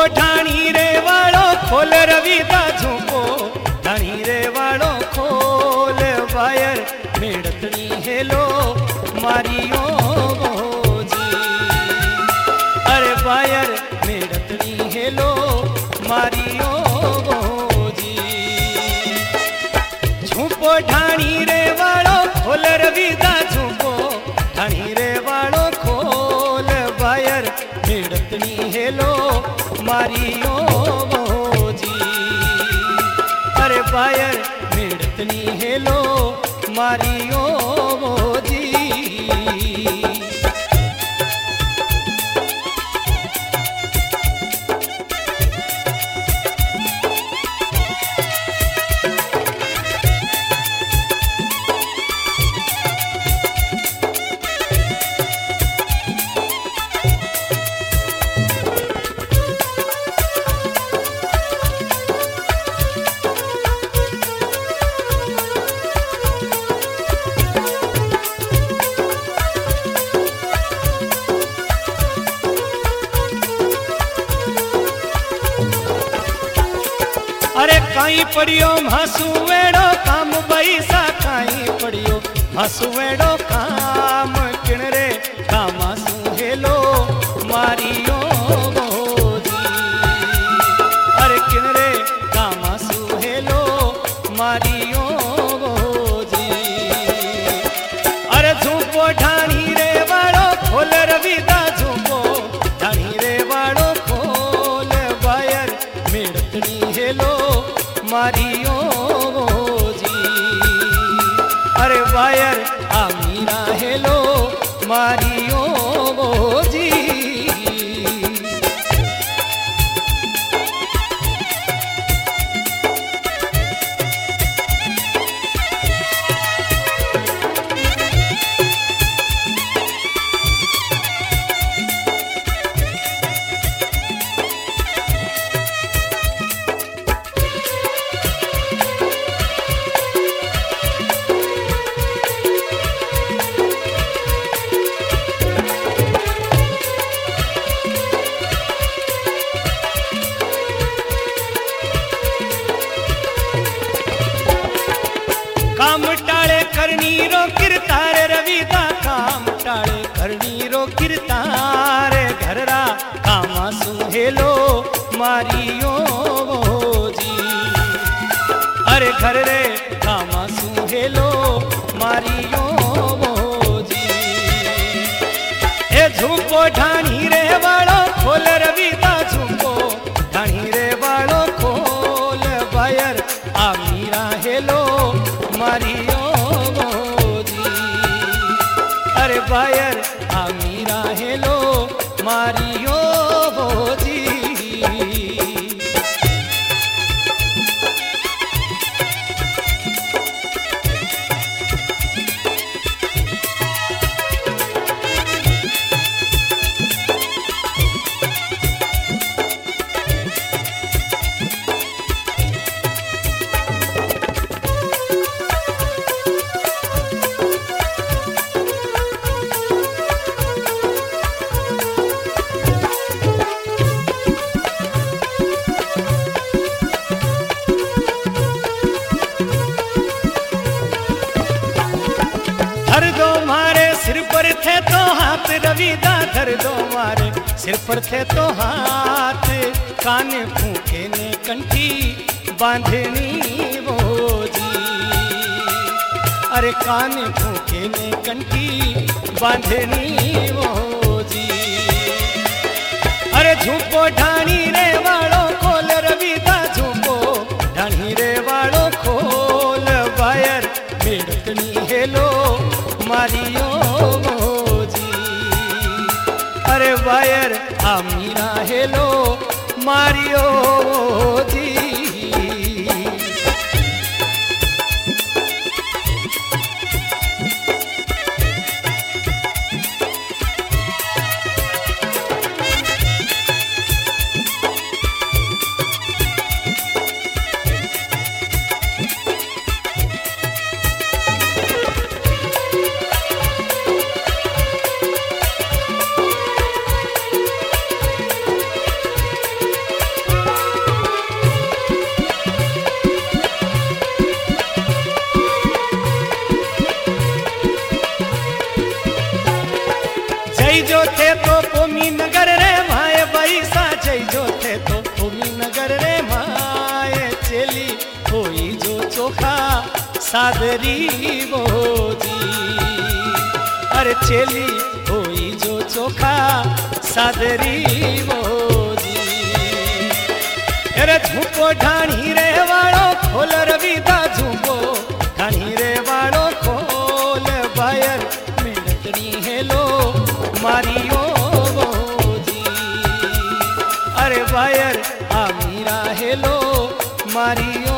ढाणी रे वालों खोल रविदा झूपो ढाणी रे वालों खोल वायर मेड़तनी हेलो मारियो जी। अरे वायर मेड़तनी हेलो मारियो जी। झूपो ढाणी रे वालों खोल रविदा झूपो ढाणी रे वालों खोल वायर मेड़तनी हेलो मारियो जी। अरे वायर मेड़तनी हेलो मारियो जी। अरे काई पड़ियो मासू वेड़ो काम बैसा काई पड़ियो मासू वेड़ो काम किणरे कामासू हेलो मारियो जी। अरे किणरे कामासू हेलो मारियो जी। अरे झूपो ढाणी रे वालो खोल रविदा झूपो ढाणी रे वालो खोल वायर मेड़तनी हेलो मारियो जी। अरे वायर आमीरा हेलो मारियो जी। काम टाळे करनी रो किरतार रविदा काम टाळे करनी रो किरतार घररा कामासू हेलो मारियो जी। अरे घर रे कामासू हेलो मारियो जी। ए झूपो ढाणी रे वालो खोल रविदा झूपो ढाणी रे वालो खोल वायर आमीरा हेलो मारियो जी। अरे वायर आमीरा हेलो मारियो जी। धर दो मारे सिर पर थे तो हाथ रविदा धर दो मारे सिर पर थे तो हाथ कान फूके ने कंठी बांधनी वो जी। अरे कान फूके ने कंठी बांधनी वो जी। अरे झूपो ढाणी रे वालो खोल रविदा झूपो ढाणी रे वालो खोल वायर मेड़तनी हेलो मारियो जी। अरे वायर आमीरा हेलो मारियो जी। जो थे तो पोमी नगर रे माए बैसा जय जो थे तो पोमी नगर रे माए चेली होई जो चोखा सादरी बोजी। अरे चेली होई जो चोखा सादरी बोजी। अरे झूपो ढाणी रे वालों खोल रविदा झूपो ढाणी रे वालों खोल बायर मिलतनी हेलो मारियो बोजी। अरे बायर आमीरा हेलो मारियो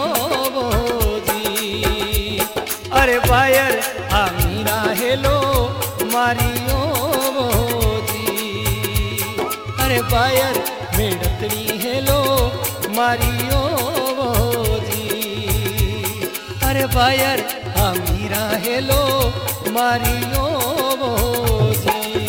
बोजी। अरे बायर आमीरा हेलो मारियो बोजी। अरे बायर मेड़तड़ी हेलो मारियो बोजी। अरे बायर आमीरा हेलो मारियो बोजी।